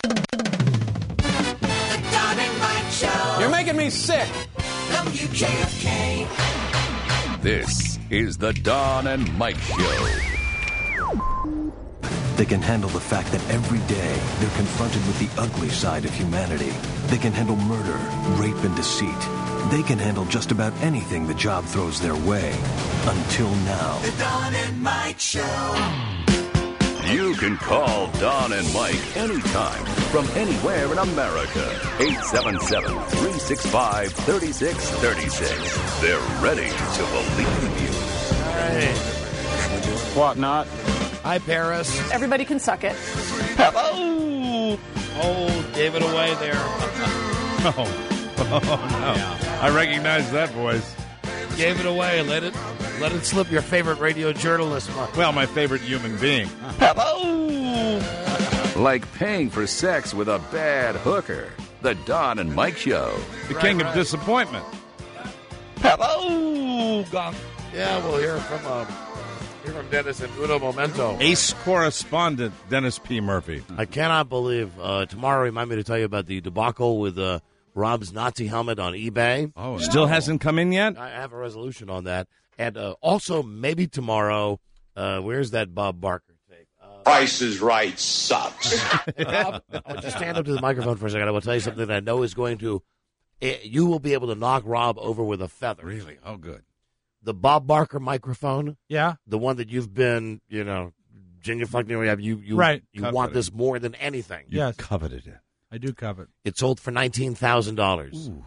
The Don and Mike Show. You're making me sick. WJFK. This is the Don and Mike Show. They can handle the fact that every day they're confronted with the ugly side of humanity. They can handle murder, rape, and deceit. They can handle just about anything the job throws their way. Until now. The Don and Mike Show. You can call Don and Mike anytime from anywhere in America. 877-365-3636. They're ready to believe you. What not? Hi, Paris. Everybody can suck it. Hello. Oh, gave it away there. Oh, no. Yeah. I recognize that voice. Gave it away. Let it slip. Your favorite radio journalist. Well, my favorite human being. Hello. Like paying for sex with a bad hooker. The Don and Mike Show. The king of disappointment. Hello. Yeah, we'll hear from Dennis and Uno Momento. Ace correspondent Dennis P. Murphy. I cannot believe tomorrow remind me to tell you about the debacle with Rob's Nazi helmet on eBay. Oh, still hasn't come in yet? I have a resolution on that. And also, maybe tomorrow, where's that Bob Barker tape? Price is Right sucks. Rob, just stand up to the microphone for a second. I will tell you something that I know is going to, you will be able to knock Rob over with a feather. Really? Oh, good. The Bob Barker microphone. Yeah. The one that you've been, genuflecting. You right. You want this more than anything. You coveted it. I do covet. It sold for $19,000.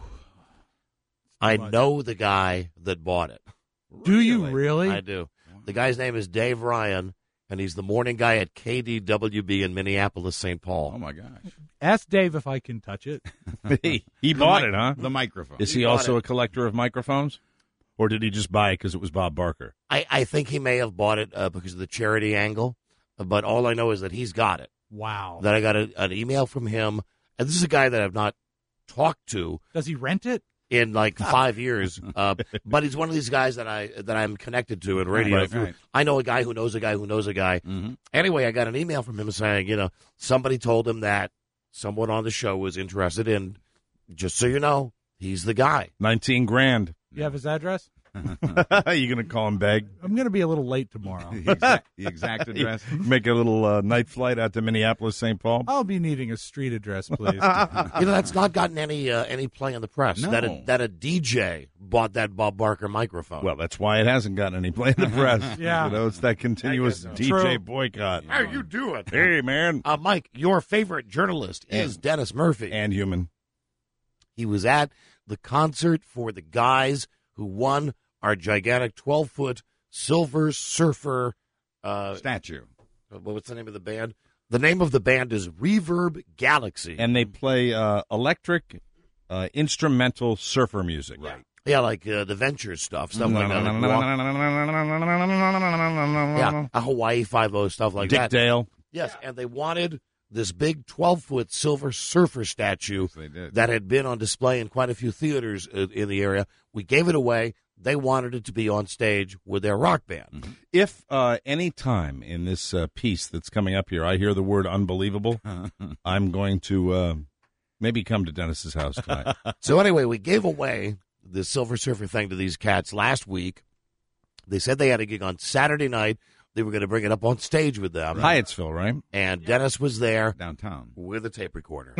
I know the guy that bought it. Do you really? I do. The guy's name is Dave Ryan, and he's the morning guy at KDWB in Minneapolis, St. Paul. Oh, my gosh. Ask Dave if I can touch it. He bought it, huh? The microphone. Is he also a collector of microphones? Or did he just buy it because it was Bob Barker? I think he may have bought it because of the charity angle, but all I know is that he's got it. Wow. That I got an email from him, and this is a guy that I've not talked to. Does he rent it? In like 5 years, but he's one of these guys that I'm connected to in radio. Right. I know a guy who knows a guy who knows a guy. Mm-hmm. Anyway, I got an email from him saying, somebody told him that someone on the show was interested in. Just so you know, he's the guy. $19,000. You have his address? You going to call him beg? I'm going to be a little late tomorrow. The exact address. Make a little night flight out to Minneapolis, St. Paul? I'll be needing a street address, please. That's not gotten any play in the press. No. That a DJ bought that Bob Barker microphone. Well, that's why it hasn't gotten any play in the press. Yeah. It's that continuous DJ True. boycott. How you doing? Hey, man. Mike, your favorite journalist is Dennis Murphy. And human. He was at the concert for the guys who won our gigantic 12-foot Silver Surfer statue. What's the name of the band? The name of the band is Reverb Galaxy. And they play electric instrumental surfer music. Right. Yeah, like the Ventures stuff like that. Yeah, a Hawaii Five-0 stuff like Dick that. Dale. Yes, and they wanted this big 12-foot Silver Surfer statue that had been on display in quite a few theaters in the area. We gave it away. They wanted it to be on stage with their rock band. Mm-hmm. If any time in this piece that's coming up here I hear the word unbelievable, I'm going to maybe come to Dennis's house tonight. So anyway, we gave away the Silver Surfer thing to these cats last week. They said they had a gig on Saturday night. They were going to bring it up on stage with them. Hyattsville, right? And Dennis was there. Downtown. With a tape recorder.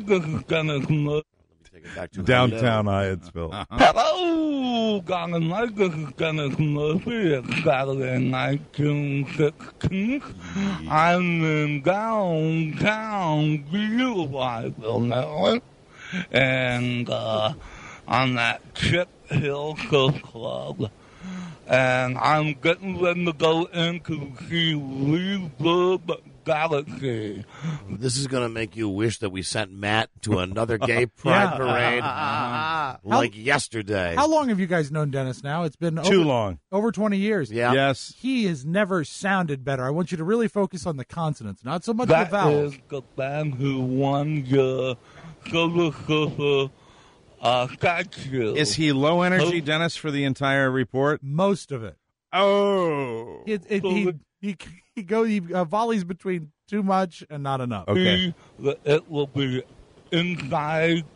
Take it back to Downtown Hyattsville. Hello, Dennis Murphy. It's Saturday, 1916. I'm in downtown, beautiful Hyattsville, Maryland. And I'm at Chip Hill Surf Club. And I'm getting ready to go in to see Reverb Galaxy. This is going to make you wish that we sent Matt to another gay pride parade like yesterday. How long have you guys known Dennis now? It's been too long. Over 20 years. Yeah. Yes. He has never sounded better. I want you to really focus on the consonants, not so much that the vowels. That is the band who won the Silver Surfer statue. Is he low energy, Dennis, for the entire report? Most of it. Oh. he volleys between too much and not enough. Okay. It will be inside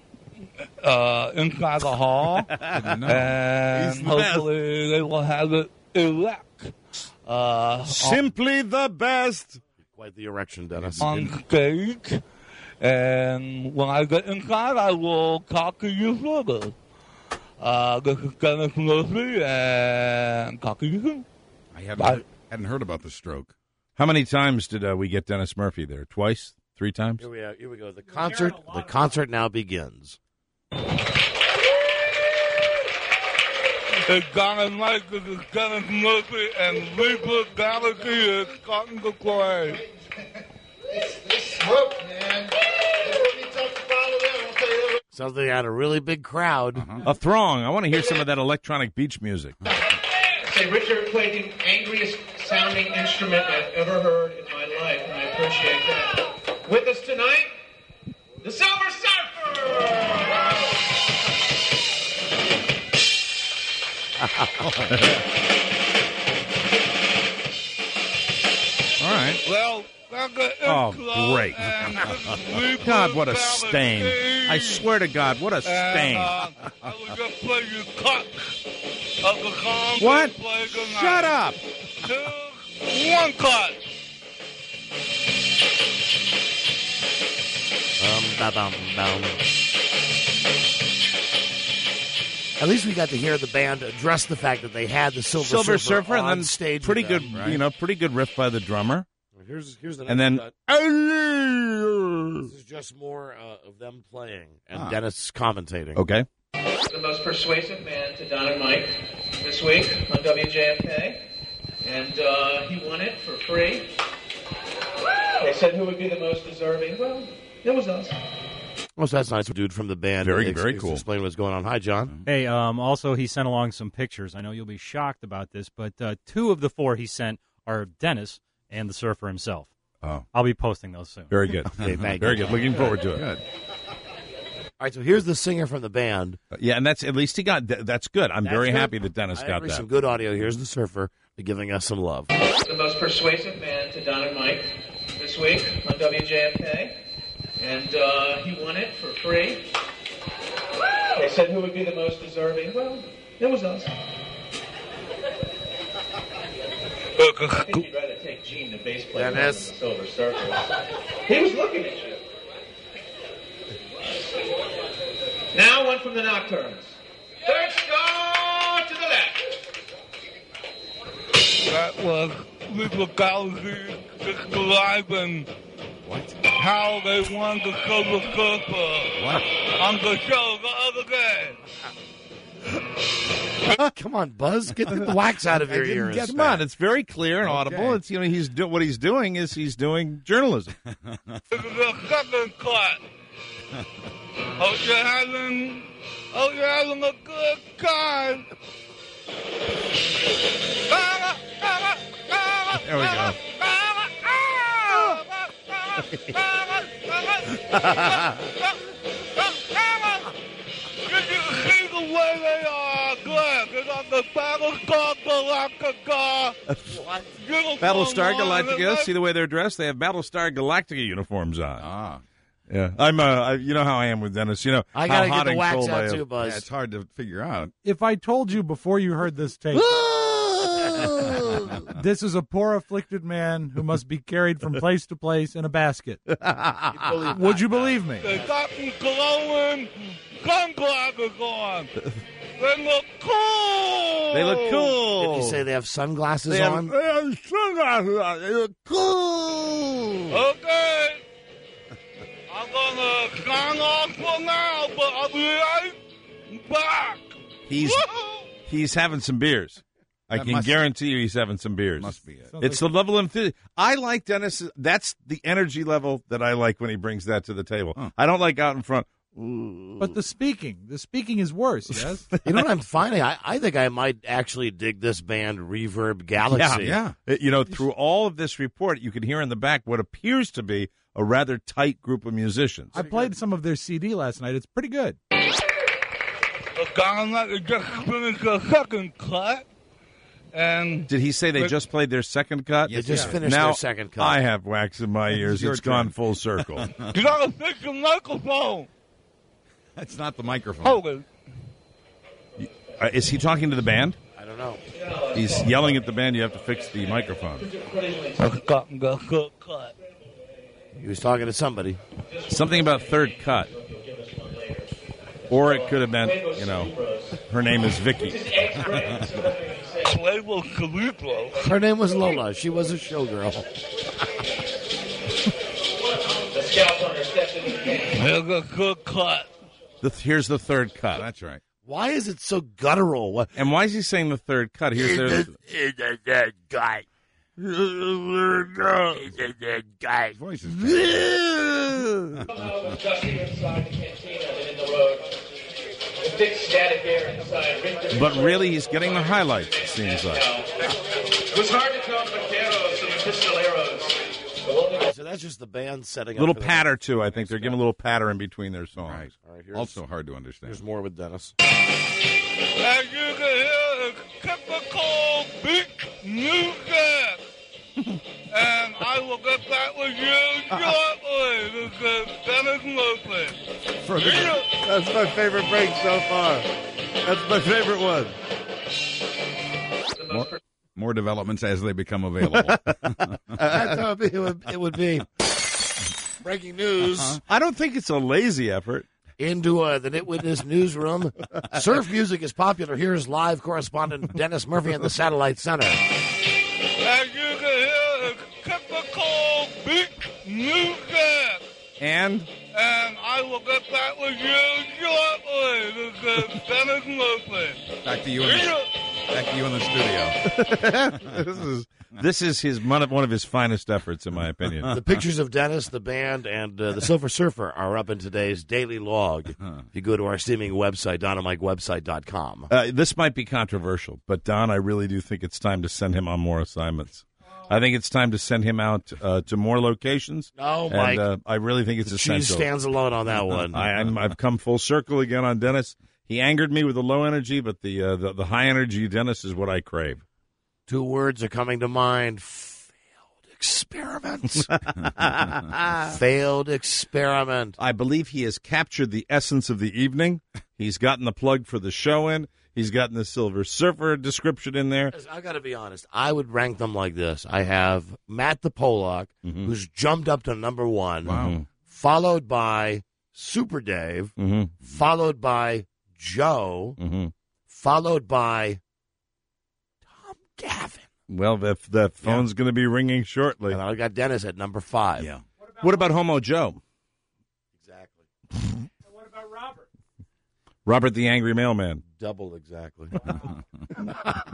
the hall, and hopefully they will have it erect. Simply the best. Quite the erection, Dennis. On stage, and when I get inside, I will talk to you further. This is Dennis Murphy, and talk to you soon. I hadn't heard about the stroke. How many times did we get Dennis Murphy there? Twice? 3 times? Here we go. The concert now begins. It's Don Mike, this is Dennis Murphy, and Reaper Galaxy is starting to play. This smoke, man. It's really tough to follow that, I'll tell you that. Sounds like they had a really big crowd. A throng. I want to hear some of that electronic beach music. Say, Richard played the angriest sounding instrument I've ever heard in my life, and I appreciate that. With us tonight, the Silver Surfer! All right. Well, oh, great. God, what a stain. I swear to God, what a stain. I will just play you cut of the song. What? Shut up. 2, 1 cut. At least we got to hear the band address the fact that they had the Silver Surfer and on then stage. Pretty with good, them, right? pretty good riff by the drummer. Here's the next and then cut. This is just more of them playing and Dennis commentating. Okay. The most persuasive man to Don and Mike this week on WJFK, and he won it for free. They said who would be the most deserving. Well, it was us. Well, so that's nice. Dude from the band. Very cool. Explain what's going on. Hi, John. Hey, also, he sent along some pictures. I know you'll be shocked about this, but 2 of the 4 he sent are Dennis and the Surfer himself. Oh. I'll be posting those soon. Very good. Okay, Very good. Looking forward to it. Good. All right, so here's the singer from the band. Yeah, and that's at least he got. That's good. I'm very happy that Dennis got that. Some good audio. Here's the Surfer giving us some love. The most persuasive man to Don and Mike this week on WJFK, and he won it for free. They said who would be the most deserving. Well, it was us. I think you'd rather take Gene, the bass player, than the Silver Surfer. He was looking at you. Now one from the Nocturnes. Third star to the left. That was Little Galaxy describing how they won the Silver Surfer on the show the other day. Come on, Buzz, get the wax out of your ears. Come on, it's very clear and audible. It's what he's doing is he's doing journalism. This is the second cut. Hope you're having a good time. There we go. Did you see the way they are dressed? It's on the Battlestar Galactica. Battlestar Galactica. See the way they're dressed? They have Battlestar Galactica uniforms on. Yeah, I'm. You know how I am with Dennis. You know I how gotta hot get the and wax cold I out am. too, Buzz. Yeah, it's hard to figure out. If I told you before you heard this tape, this is a poor afflicted man who must be carried from place to place in a basket. Would you believe me? They got me glowing sunglasses on. They look cool. They look cool. Did you say they have sunglasses They on? have sunglasses on. They look cool. Okay. I'm gonna sign off for now, but I'll be right back. He's having some beers. I can guarantee you he's having some beers. Must be it. It's the level of enthusiasm. I like Dennis. That's the energy level that I like when he brings that to the table. I don't like out in front. But the speaking is worse, yes? You know what I'm finding? I think I might actually dig this band, Reverb Galaxy. Yeah. Through all of this report, you can hear in the back what appears to be a rather tight group of musicians. I played some of their CD last night. It's pretty good. The Galactica just finished the second cut, And Did he say they just played their second cut? They just finished now, their second cut. I have wax in my ears. your It's gone turn. full circle. you gotta fix the microphone. That's not the microphone. Hold it. Is he talking to the band? I don't know. He's yelling at the band. You have to fix the microphone. Cut. He was talking to somebody. Something about third cut. Or it could have meant, her name is Vicky. Her name was Lola. She was a showgirl. The scouts on their steps into the game. Cut. Here's the third cut. That's right. Why is it so guttural? What? And why is he saying the third cut? Here's that guy. His voice is Dusty inside the cantina and in the road. The thick static air inside. But really, he's getting the highlights, it seems like. It was hard to tell the vaqueros and the pistoleros. So that's just the band setting A up. little for the- patter, too. I think they're giving a little patter in between their songs. Right. All right, Also hard to understand. Here's more with Dennis. And you can hear a typical big music. And I will get back with you shortly. This is Dennis Murphy. That's my favorite break so far. That's my favorite one. More developments as they become available. That's how it would be. Breaking news. I don't think it's a lazy effort. Into the Nitwitness newsroom. Surf music is popular. Here's live correspondent Dennis Murphy in the Satellite Center. And you can hear a typical big music. And I will get back with you shortly. This is Dennis Murphy. Back to you in the studio. This is one of his finest efforts, in my opinion. The pictures of Dennis, the band, and the Silver Surfer are up in today's daily log. If you go to our streaming website, DonandMikeWebsite.com. This might be controversial, but Don, I really do think it's time to send him on more assignments. I think it's time to send him out to more locations. Oh, Mike. And I really think it's She essential. stands alone on that one. I've come full circle again on Dennis. He angered me with the low energy, but the high energy Dennis is what I crave. Two words are coming to mind. Failed experiments. Failed experiment. I believe he has captured the essence of the evening. He's gotten the plug for the show in. He's gotten the Silver Surfer description in there. I got to be honest. I would rank them like this. I have Matt the Pollock, who's jumped up to number one. Wow. Followed by Super Dave. Followed by Joe. Followed by Tom Gavin. Well, the phone's going to be ringing shortly. And I got Dennis at number 5. Yeah. What about Homo Joe? Exactly. What about Robert? Robert the Angry Mailman. Double exactly. You got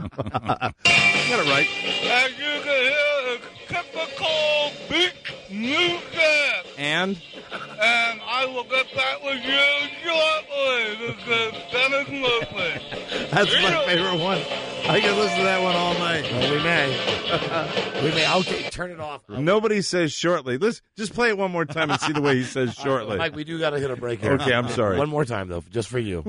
it right. And you can hear a typical big music. And I will get back with you shortly. This is Dennis Murphy. that's my favorite one. I can listen to that one all night. Well, we may. We may. Okay, turn it off. Nobody says shortly. Let's just play it one more time and see the way he says shortly. Mike, we do got to hit a break here. Okay, I'm sorry. One more time, though, just for you.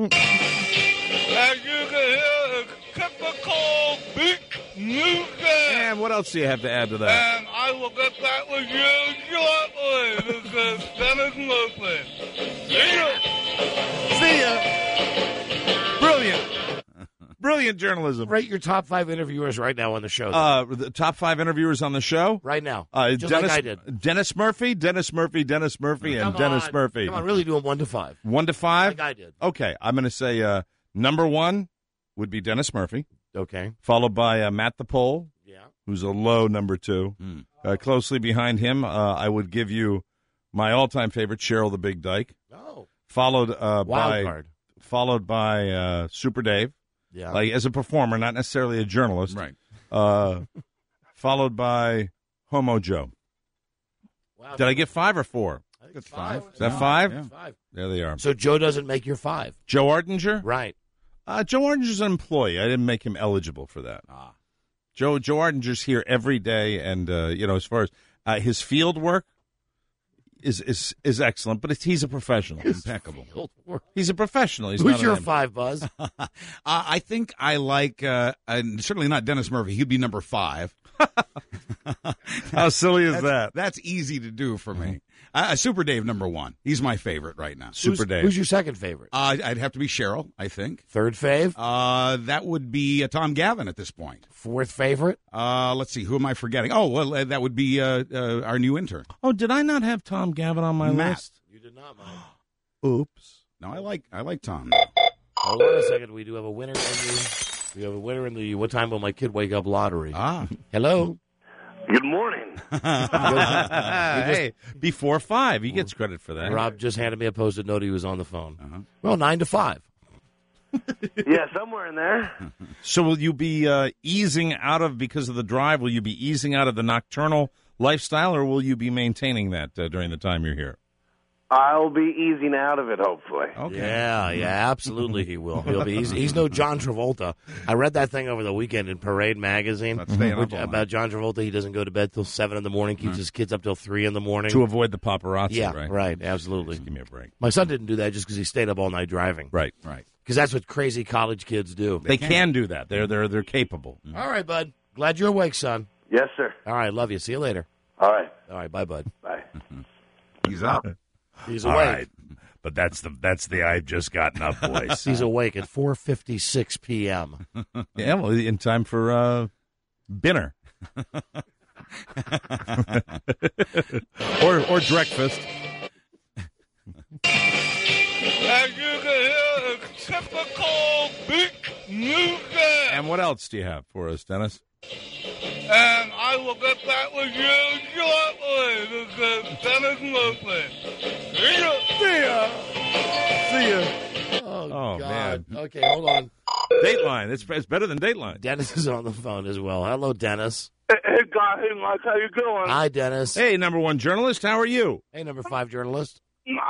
And you can hear a typical big music. And what else do you have to add to that? And I will get back with you shortly. This is Dennis Murphy. See ya. Brilliant. Brilliant journalism. Rate your top 5 interviewers right now on the show. The top 5 interviewers on the show? Right now. Just Dennis, like I did. Dennis Murphy, and Dennis Murphy. Come on, really do them 1 to 5. 1 to 5? Like I did. Okay, I'm going to say number 1 would be Dennis Murphy, Okay. followed by Matt the Pole, Yeah. who's a low number 2. Closely behind him, I would give you my all-time favorite, Cheryl the Big Dyke, Oh. followed Wild card. by Super Dave, Yeah. like as a performer, not necessarily a journalist. Right. Followed by Homo Joe. Wow. Did I get 5 or 4? I think That's it's 5. Is that 5? Yeah. 5. There they are. So Joe doesn't make your 5. Joe Ardinger? Right. Joe Ardinger's an employee. I didn't make him eligible for that. Joe Ardinger's here every day, and as far as his field work, is excellent, but he's a professional. Impeccable. He's a professional. He's Who's not your an- 5, Buzz? I think I like, certainly not Dennis Murphy. He'd be number 5. How silly is that? That's easy to do for me. Super Dave, number 1. He's my favorite right now. Super Dave. Who's your second favorite? I'd have to be Cheryl, I think. Third fave? That would be Tom Gavin at this point. Fourth favorite? Let's see. Who am I forgetting? Oh, well, that would be our new intern. Oh, did I not have Tom Gavin on my Matt. list? You did not, Mike. Oops. No, I like Tom. Hold on a second. We do have a winner in the What Time Will My Kid Wake Up lottery. Hello. Good morning. Hey, before 5. He gets credit for that. Rob just handed me a Post-it note. He was on the phone. Well, 9 to 5. Yeah, somewhere in there. So will you be easing out of, because of the drive, will you be easing out of the nocturnal lifestyle, or will you be maintaining that during the time you're here? I'll be easing out of it, hopefully. Okay. Yeah, absolutely he will. He'll be. He's no John Travolta. I read that thing over the weekend in Parade magazine about John Travolta. He doesn't go to bed till 7 in the morning, keeps his kids up till 3 in the morning. To avoid the paparazzi, Yeah, right? Absolutely. Just give me a break. My son didn't do that just because he stayed up all night driving. Right. Because that's what crazy college kids do. They can do that. They're capable. All right, bud. Glad you're awake, son. Yes, sir. All right, love you. See you later. All right. Bye, bud. Bye. He's up. He's All awake. right. But that's the I've just gotten up voice. He's awake at 4:56 p.m. Yeah, well, in time for dinner. or breakfast. And you can hear a typical big nuke. And what else do you have for us, Dennis? And I will get back with you shortly, because Dennis Murphy. See ya. Oh, man. Okay, hold on. Dateline. It's better than Dateline. Dennis is on the phone as well. Hello, Dennis. Hey, guy. Hey, Mike. How you doing? Hi, Dennis. Hey, number 1 journalist. How are you? Hey, number 5 journalist.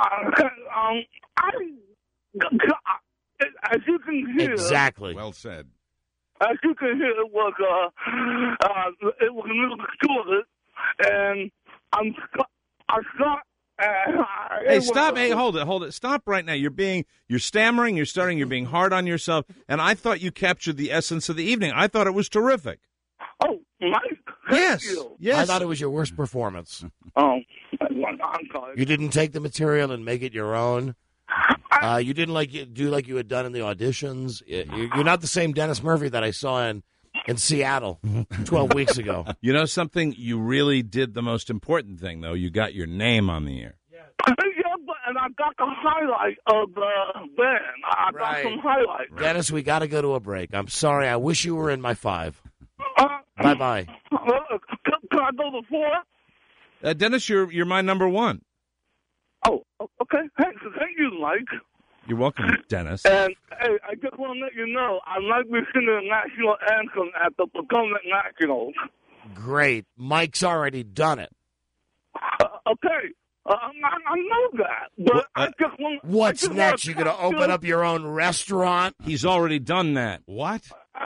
As you can hear, Exactly. Well said. as you can hear, it was a little distorted, and I got. Hey, stop! Hey, hold it! Stop right now! You're stammering. You're being hard on yourself. And I thought you captured the essence of the evening. I thought it was terrific. Oh, Mike. Yes. I thought it was your worst performance. Oh, I'm sorry. You didn't take the material and make it your own. You didn't do like you had done in the auditions. You're not the same Dennis Murphy that I saw in Seattle 12 weeks ago. You know something? You really did the most important thing, though. You got your name on the air. And I got the highlight of the band. I got some highlights. Dennis, we got to go to a break. I'm sorry. I wish you were in my 5. Bye-bye. Can I go to 4? Dennis, you're my number 1. Oh, okay. Thank you, Mike. You're welcome, Dennis. And, hey, I just want to let you know, I like to sing the national anthem at the Potomac Nationals. Great. Mike's already done it. Okay. I know that, but I just want. What's next? You're going to open up your own restaurant? He's already done that. What?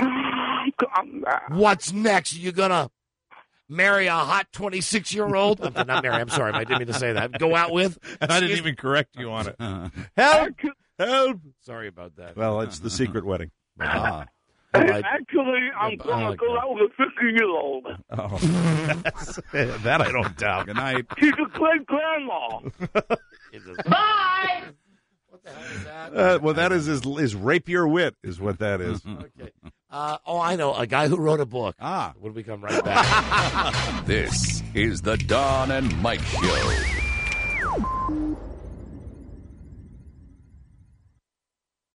What's next? You're going to marry a hot 26-year-old? Not marry. I'm sorry. I didn't mean to say that. Go out with? And I didn't even correct you on it. Help! Help! Sorry about that. Well, it's the secret wedding. Actually, I'm going to go out with a 50-year-old. Oh, that I don't doubt. Good night. She's a great grandma. Bye! What the hell is that? Well, that is his rapier wit, is what that is. Okay. I know. A guy who wrote a book. When we come right back. This is the Don and Mike Show.